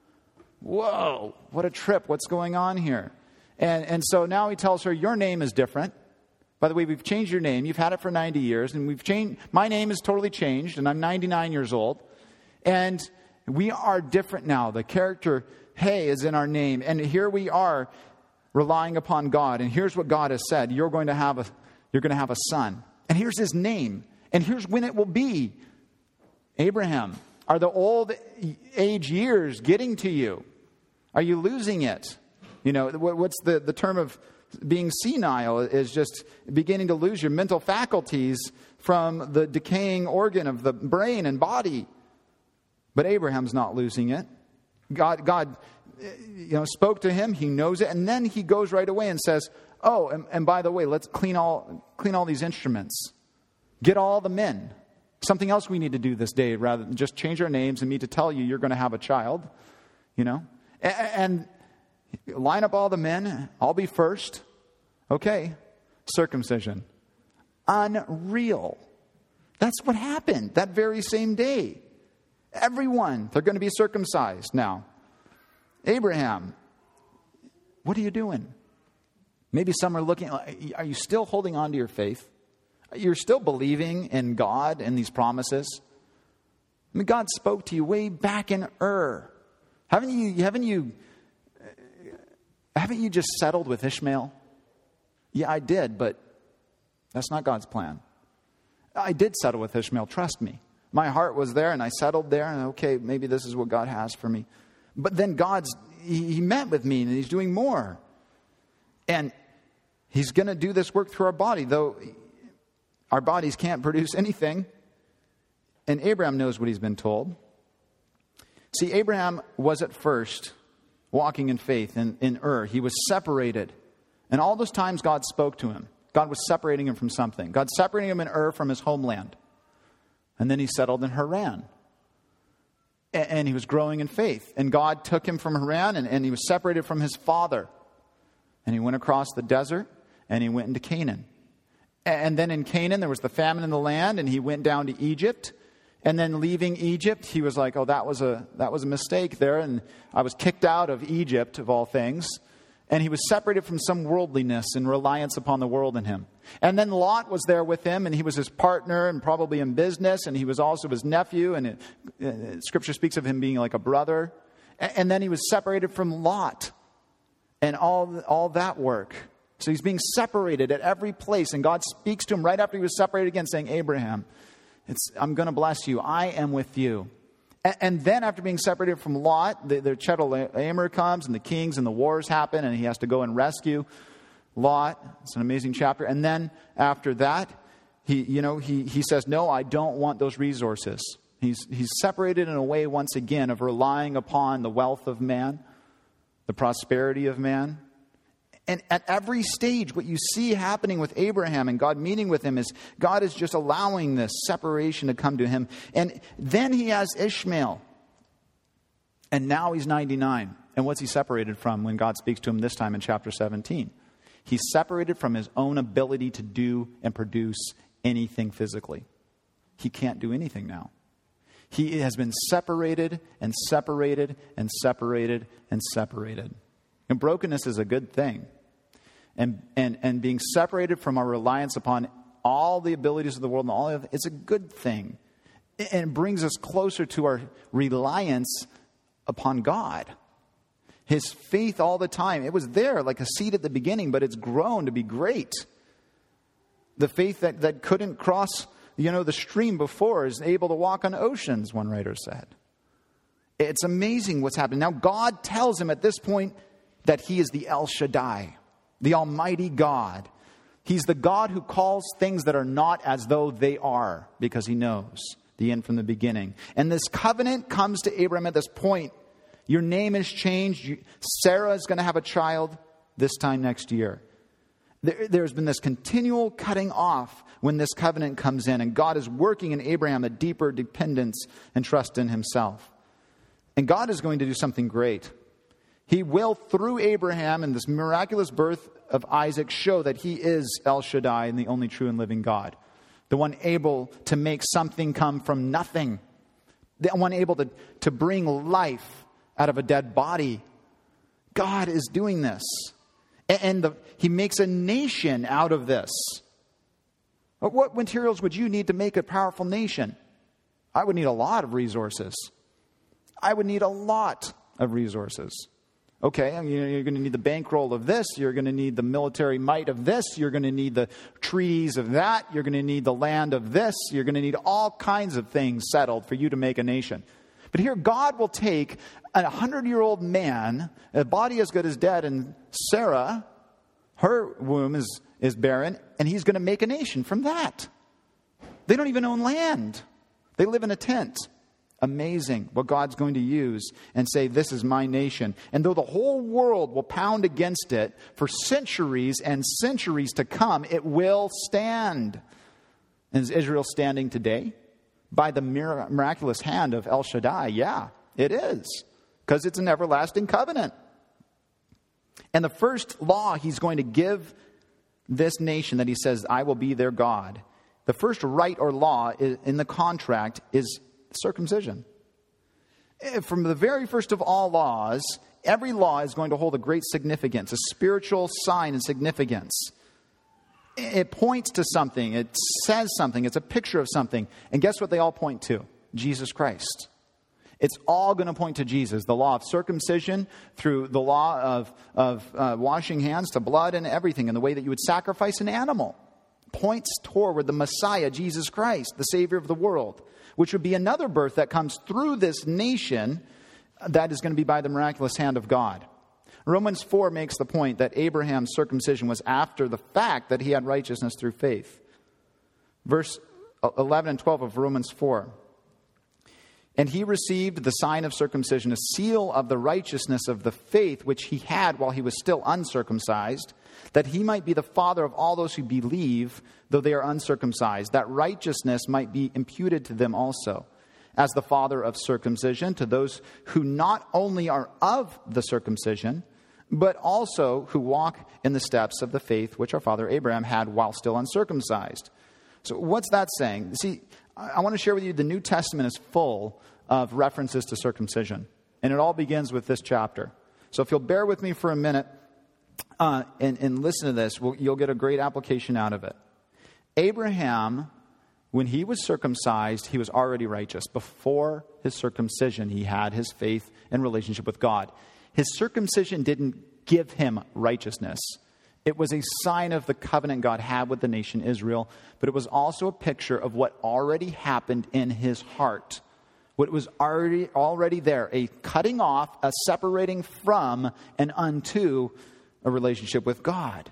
Whoa, what a trip. What's going on here? And so now he tells her, your name is different. By the way, we've changed your name. You've had it for 90 years. And we've changed. My name is totally changed. And I'm 99 years old. And we are different now. The character Hey is in our name. And here we are relying upon God. And here's what God has said. You're going to have a son. And here's his name. And here's when it will be. Abraham, are the old age years getting to you? Are you losing it? You know, what's the term of being senile is just beginning to lose your mental faculties from the decaying organ of the brain and body. But Abraham's not losing it. God spoke to him. He knows it. And then he goes right away and says, oh, and by the way, let's clean all these instruments. Get all the men. Something else we need to do this day rather than just change our names and me to tell you you're going to have a child. You know? And line up all the men. I'll be first. Okay. Circumcision. Unreal. That's what happened that very same day. Everyone, they're going to be circumcised now. Abraham, what are you doing? Maybe some are looking, are you still holding on to your faith? You're still believing in God and these promises? I mean, God spoke to you way back in Ur. Haven't you just settled with Ishmael? Yeah, I did, but that's not God's plan. I did settle with Ishmael, trust me. My heart was there and I settled there and okay, maybe this is what God has for me. But then He met with me and He's doing more. And He's going to do this work through our body, though our bodies can't produce anything. And Abraham knows what he's been told. See, Abraham was at first walking in faith in Ur. He was separated. And all those times God spoke to him, God was separating him from something. God separating him in Ur from his homeland. And then he settled in Haran. And he was growing in faith. And God took him from Haran and he was separated from his father. And he went across the desert and he went into Canaan. And then in Canaan there was the famine in the land and he went down to Egypt. And then leaving Egypt, he was like, oh, that was a mistake there. And I was kicked out of Egypt, of all things. And he was separated from some worldliness and reliance upon the world in him. And then Lot was there with him, and he was his partner and probably in business, and he was also his nephew, and Scripture speaks of him being like a brother. And then he was separated from Lot and all that work. So he's being separated at every place, and God speaks to him right after he was separated again, saying, Abraham, I'm going to bless you. I am with you. And then after being separated from Lot, the Chedorlaomer comes and the kings and the wars happen and he has to go and rescue Lot. It's an amazing chapter. And then after that, he says, no, I don't want those resources. He's separated in a way once again of relying upon the wealth of man, the prosperity of man. And at every stage, what you see happening with Abraham and God meeting with him is God is just allowing this separation to come to him. And then he has Ishmael. And now he's 99. And what's he separated from when God speaks to him this time in chapter 17? He's separated from his own ability to do and produce anything physically. He can't do anything now. He has been separated and separated and separated and separated. And brokenness is a good thing. And being separated from our reliance upon all the abilities of the world and all of it's a good thing. And it brings us closer to our reliance upon God. His faith all the time. It was there like a seed at the beginning, but it's grown to be great. The faith that couldn't cross, the stream before is able to walk on oceans, one writer said. It's amazing what's happening. Now, God tells him at this point that he is the El Shaddai, the Almighty God. He's the God who calls things that are not as though they are, because he knows the end from the beginning. And this covenant comes to Abraham at this point. Your name has changed. Sarah is going to have a child this time next year. There's been this continual cutting off when this covenant comes in, and God is working in Abraham a deeper dependence and trust in himself. And God is going to do something great. He will, through Abraham and this miraculous birth of Isaac, show that he is El Shaddai and the only true and living God. The one able to make something come from nothing. The one able to bring life out of a dead body. God is doing this. And he makes a nation out of this. But what materials would you need to make a powerful nation? I would need a lot of resources. I would need a lot of resources. Okay, you're going to need the bankroll of this. You're going to need the military might of this. You're going to need the treaties of that. You're going to need the land of this. You're going to need all kinds of things settled for you to make a nation. But here God will take a 100-year-old man, a body as good as dead, and Sarah, her womb is barren, and he's going to make a nation from that. They don't even own land. They live in a tent. Amazing what God's going to use and say, this is my nation. And though the whole world will pound against it for centuries and centuries to come, it will stand. And is Israel standing today? By the miraculous hand of El Shaddai? Yeah, it is. Because it's an everlasting covenant. And the first law he's going to give this nation that he says, I will be their God. The first right or law in the contract is circumcision. From the very first of all laws, every law is going to hold a great significance, a spiritual sign and significance. It points to something. It says something. It's a picture of something. And guess what they all point to? Jesus Christ. It's all going to point to Jesus. The law of circumcision through the law of washing hands to blood and everything, and the way that you would sacrifice an animal points toward the Messiah, Jesus Christ, the Savior of the world, which would be another birth that comes through this nation that is going to be by the miraculous hand of God. Romans 4 makes the point that Abraham's circumcision was after the fact that he had righteousness through faith. Verse 11 and 12 of Romans 4. And he received the sign of circumcision, a seal of the righteousness of the faith which he had while he was still uncircumcised, that he might be the father of all those who believe, though they are uncircumcised, that righteousness might be imputed to them also, as the father of circumcision to those who not only are of the circumcision, but also who walk in the steps of the faith which our father Abraham had while still uncircumcised. So what's that saying? See, I want to share with you the New Testament is full of references to circumcision. And it all begins with this chapter. So if you'll bear with me for a minute and listen to this, you'll get a great application out of it. Abraham, when he was circumcised, he was already righteous. Before his circumcision, he had his faith and relationship with God. His circumcision didn't give him righteousness. It was a sign of the covenant God had with the nation Israel, but it was also a picture of what already happened in his heart. What was already there, a cutting off, a separating from and unto a relationship with God.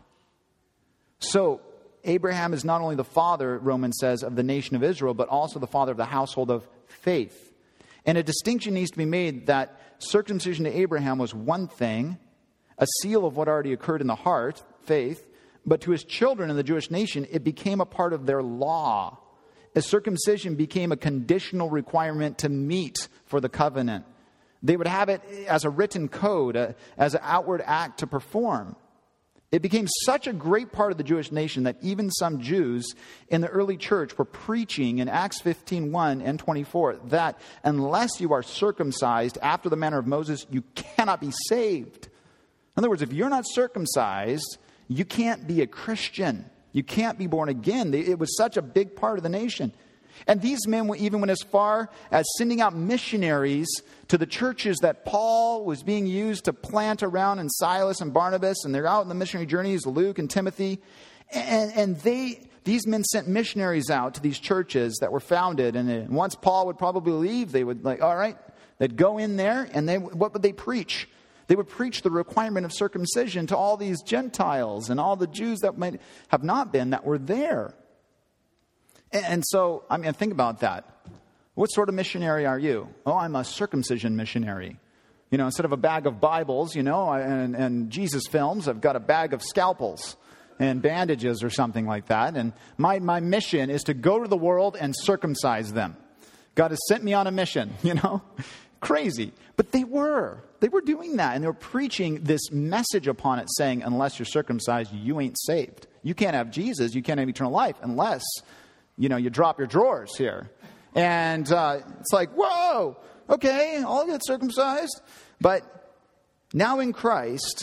So Abraham is not only the father, Romans says, of the nation of Israel, but also the father of the household of faith. And a distinction needs to be made that circumcision to Abraham was one thing, a seal of what already occurred in the heart, faith, but to his children in the Jewish nation, it became a part of their law. As circumcision became a conditional requirement to meet for the covenant. They would have it as a written code, as an outward act to perform. It became such a great part of the Jewish nation that even some Jews in the early church were preaching in Acts 15:1 and 24 that unless you are circumcised after the manner of Moses, you cannot be saved. In other words, if you're not circumcised, you can't be a Christian. You can't be born again. It was such a big part of the nation. And these men even went as far as sending out missionaries to the churches that Paul was being used to plant around, and Silas and Barnabas, and they're out in the missionary journeys, Luke and Timothy. And these men sent missionaries out to these churches that were founded. And once Paul would probably leave, they would all right, they'd go in there, and what would they preach? They would preach the requirement of circumcision to all these Gentiles and all the Jews that might have not been, that were there. And so, think about that. What sort of missionary are you? Oh, I'm a circumcision missionary. Instead of a bag of Bibles, and Jesus films, I've got a bag of scalpels and bandages or something like that. And my mission is to go to the world and circumcise them. God has sent me on a mission, Crazy. But they were doing that. And they were preaching this message upon it, saying, unless you're circumcised, you ain't saved. You can't have Jesus. You can't have eternal life unless, you drop your drawers here. And it's like, whoa, okay, I'll get circumcised. But now in Christ,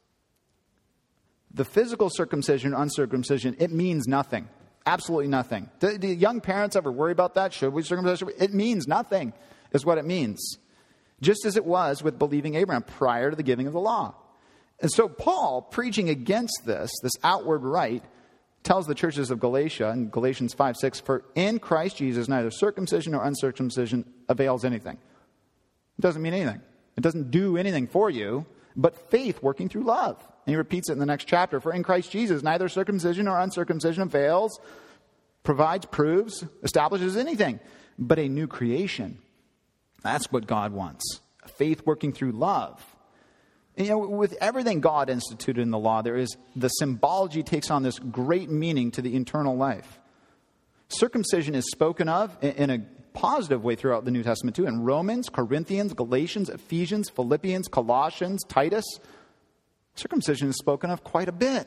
the physical circumcision, uncircumcision, it means nothing. Absolutely nothing. Do young parents ever worry about that? Should we circumcise? It means nothing, is what it means. Just as it was with believing Abraham prior to the giving of the law. And so Paul, preaching against this outward rite, tells the churches of Galatia in Galatians 5:6, for in Christ Jesus neither circumcision nor uncircumcision avails anything. It doesn't mean anything. It doesn't do anything for you, but faith working through love. And he repeats it in the next chapter. For in Christ Jesus neither circumcision nor uncircumcision avails, provides, proves, establishes anything, but a new creation. That's what God wants. Faith working through love. With everything God instituted in the law, the symbology takes on this great meaning to the eternal life. Circumcision is spoken of in a positive way throughout the New Testament too. In Romans, Corinthians, Galatians, Ephesians, Philippians, Colossians, Titus, circumcision is spoken of quite a bit.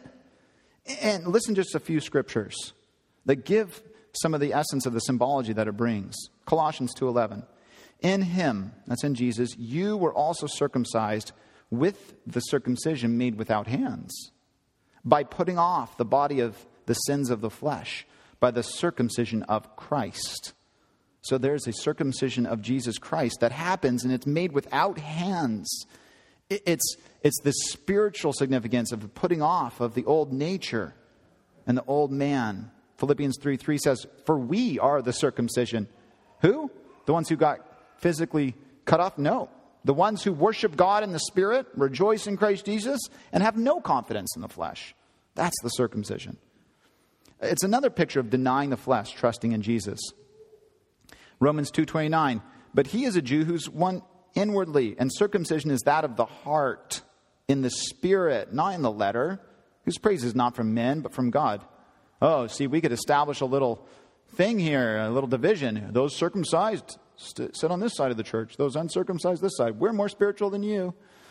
And listen to just a few scriptures that give some of the essence of the symbology that it brings. Colossians 2:11. In him, that's in Jesus, you were also circumcised with the circumcision made without hands, by putting off the body of the sins of the flesh, by the circumcision of Christ. So there's a circumcision of Jesus Christ that happens, and it's made without hands. It's the spiritual significance of the putting off of the old nature and the old man. Philippians 3:3 says, for we are the circumcision. Who? The ones who got physically cut off? No. The ones who worship God in the Spirit, rejoice in Christ Jesus, and have no confidence in the flesh. That's the circumcision. It's another picture of denying the flesh, trusting in Jesus. Romans 2:29, but he is a Jew who's one inwardly, and circumcision is that of the heart, in the spirit, not in the letter, whose praise is not from men, but from God. Oh, see, we could establish a little thing here, a little division. Those circumcised sit on this side of the church. Those uncircumcised this side. We're more spiritual than you.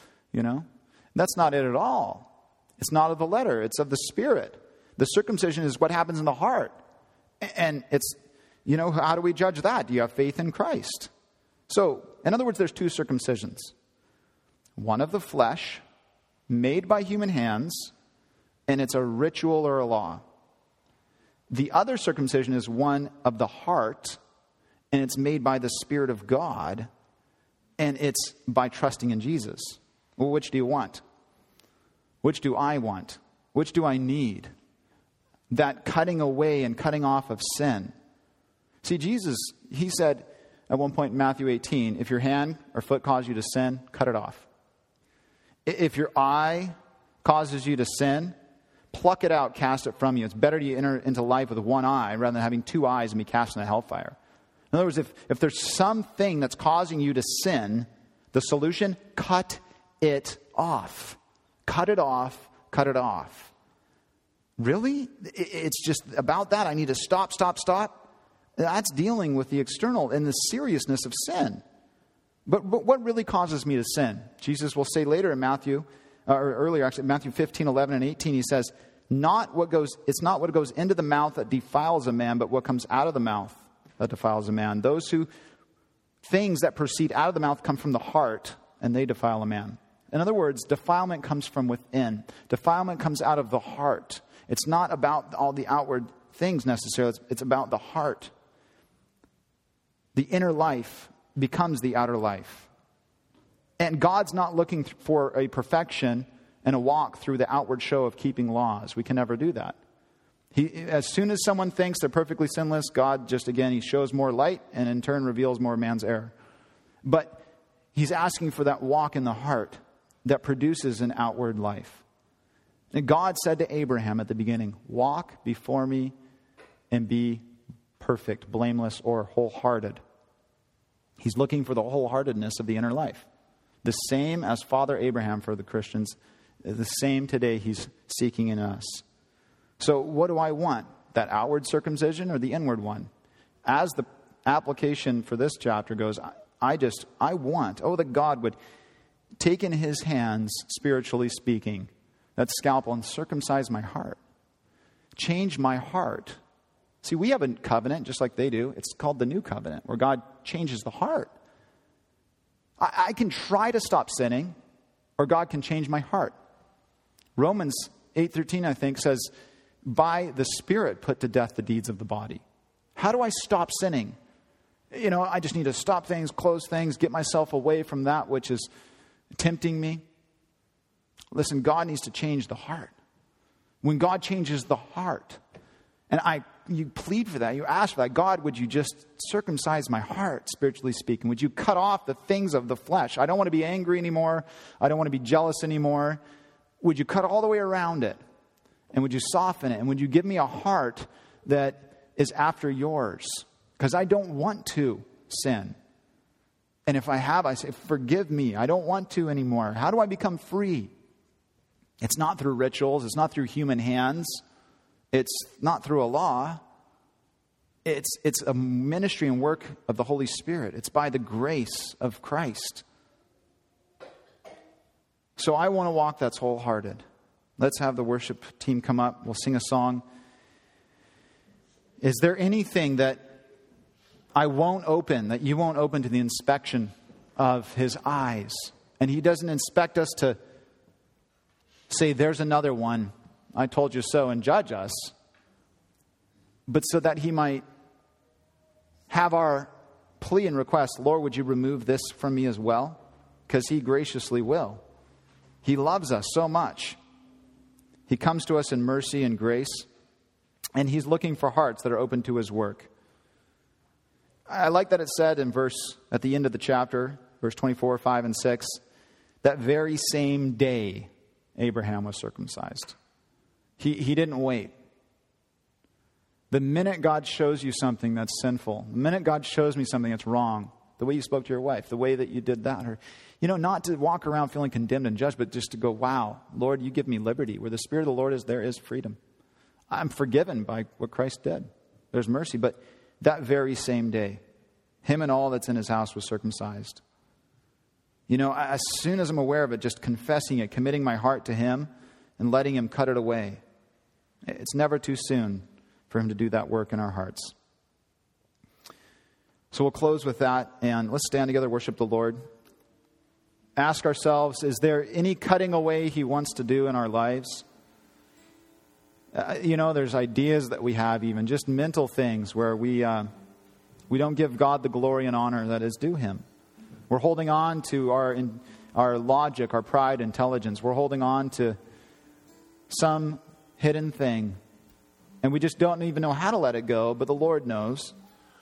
That's not it at all. It's not of the letter. It's of the spirit. The circumcision is what happens in the heart. And it's, how do we judge that? Do you have faith in Christ? So, in other words, there's two circumcisions. One of the flesh, made by human hands, and it's a ritual or a law. The other circumcision is one of the heart, and it's made by the Spirit of God, and it's by trusting in Jesus. Well, which do you want? Which do I want? Which do I need? That cutting away and cutting off of sin. See, Jesus, he said at one point in Matthew 18, if your hand or foot causes you to sin, cut it off. If your eye causes you to sin, pluck it out, cast it from you. It's better you enter into life with one eye rather than having two eyes and be cast into hellfire. In other words, if there's something that's causing you to sin, the solution, cut it off. Cut it off. Cut it off. Really? It's just about that. I need to stop. That's dealing with the external and the seriousness of sin. But what really causes me to sin? Jesus will say later in Matthew 15, 11, and 18, he says, it's not what goes into the mouth that defiles a man, but what comes out of the mouth that defiles a man. Things that proceed out of the mouth come from the heart, and they defile a man. In other words, defilement comes from within. Defilement comes out of the heart. It's not about all the outward things necessarily. It's about the heart. the inner life becomes the outer life. And God's not looking for a perfection and a walk through the outward show of keeping laws. We can never do that. As soon as someone thinks they're perfectly sinless, God just, again, he shows more light and in turn reveals more man's error. But he's asking for that walk in the heart that produces an outward life. And God said to Abraham at the beginning, walk before me and be perfect, blameless, or wholehearted. He's looking for the wholeheartedness of the inner life. The same as Father Abraham for the Christians, the same today he's seeking in us. So what do I want? That outward circumcision or the inward one? As the application for this chapter goes, I want, that God would take in his hands, spiritually speaking, that scalpel and circumcise my heart. Change my heart. See, we have a covenant just like they do. It's called the new covenant, where God changes the heart. I can try to stop sinning, or God can change my heart. Romans 8:13, I think, says, by the Spirit put to death the deeds of the body. How do I stop sinning? I just need to stop things, close things, get myself away from that which is tempting me. Listen, God needs to change the heart. When God changes the heart, and you plead for that, you ask for that, God, would you just circumcise my heart, spiritually speaking? Would you cut off the things of the flesh? I don't want to be angry anymore. I don't want to be jealous anymore. Would you cut all the way around it? And would you soften it? And would you give me a heart that is after yours? Because I don't want to sin. And if I have, I say, forgive me. I don't want to anymore. How do I become free? It's not through rituals. It's not through human hands. It's not through a law. It's a ministry and work of the Holy Spirit. It's by the grace of Christ. So I want to walk that's wholehearted. Let's have the worship team come up. We'll sing a song. Is there anything that I won't open, that you won't open to the inspection of his eyes? And he doesn't inspect us to say, there's another one, I told you so, and judge us. But so that he might have our plea and request, Lord, would you remove this from me as well? Because he graciously will. He loves us so much. He comes to us in mercy and grace, and he's looking for hearts that are open to his work. I like that it said at the end of the chapter, verse 24, 5, and 6, that very same day Abraham was circumcised. He didn't wait. The minute God shows you something that's sinful, the minute God shows me something that's wrong, the way you spoke to your wife, the way that you did that, or, not to walk around feeling condemned and judged, but just to go, wow, Lord, you give me liberty. Where the Spirit of the Lord is, there is freedom. I'm forgiven by what Christ did. There's mercy. But that very same day, him and all that's in his house was circumcised. As soon as I'm aware of it, just confessing it, committing my heart to him and letting him cut it away. It's never too soon for him to do that work in our hearts. So we'll close with that, and let's stand together, worship the Lord. Ask ourselves, is there any cutting away he wants to do in our lives? There's ideas that we have, even just mental things where we don't give God the glory and honor that is due him. We're holding on to our logic, our pride, intelligence. We're holding on to some hidden thing, and we just don't even know how to let it go, but the Lord knows.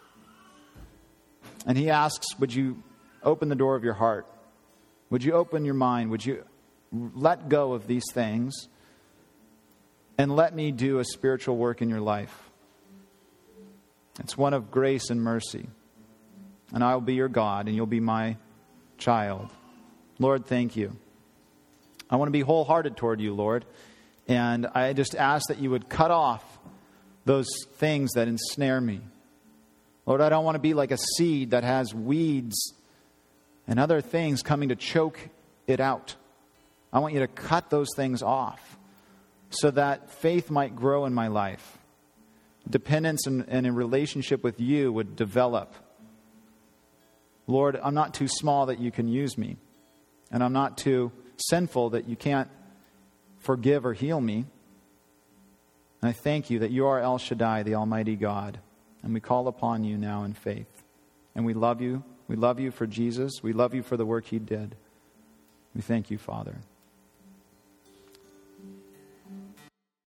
And he asks, would you open the door of your heart? Would you open your mind? Would you let go of these things and let me do a spiritual work in your life? It's one of grace and mercy. And I will be your God, and you'll be my child. Lord, thank you. I want to be wholehearted toward you, Lord. And I just ask that you would cut off those things that ensnare me. Lord, I don't want to be like a seed that has weeds and other things coming to choke it out. I want you to cut those things off so that faith might grow in my life. Dependence and a relationship with you would develop. Lord, I'm not too small that you can use me. And I'm not too sinful that you can't forgive or heal me. And I thank you that you are El Shaddai, the Almighty God. And we call upon you now in faith. And we love you. We love you for Jesus. We love you for the work he did. We thank you, Father.